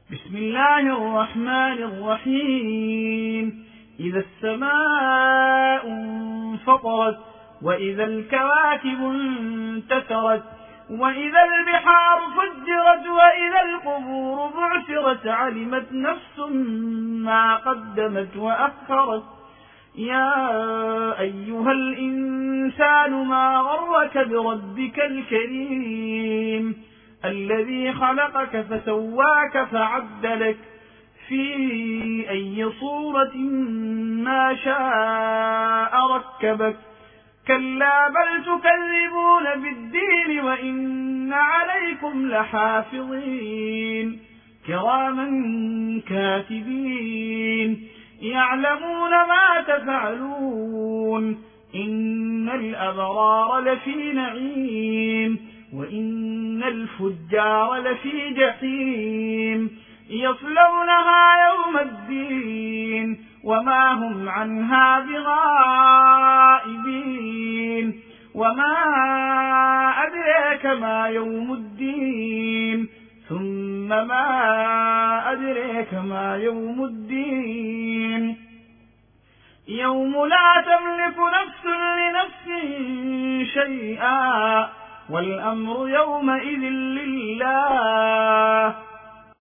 بسم الله الرحمن الرحيم. إذا السماء انفطرت وإذا الكواكب انتثرت وإذا البحار فجرت وإذا القبور بعثرت علمت نفس ما قدمت وأخرت. يا أيها الإنسان ما غرك بربك الكريم الذي خلقك فسواك فعدلك في أي صورة ما شاء ركبك. كلا بل تكذبون بالدين وإن عليكم لحافظين كراما كاتبين يعلمون ما تفعلون. إن الأبرار لفي نعيم وإن الفجار لفي جحيم يصلونها يوم الدين وما هم عنها بغائبين. وما أدريك ما يوم الدين ثم ما أدريك ما يوم الدين يوم لا تملك نفس لنفس شيئا والأمر يومئذ لله.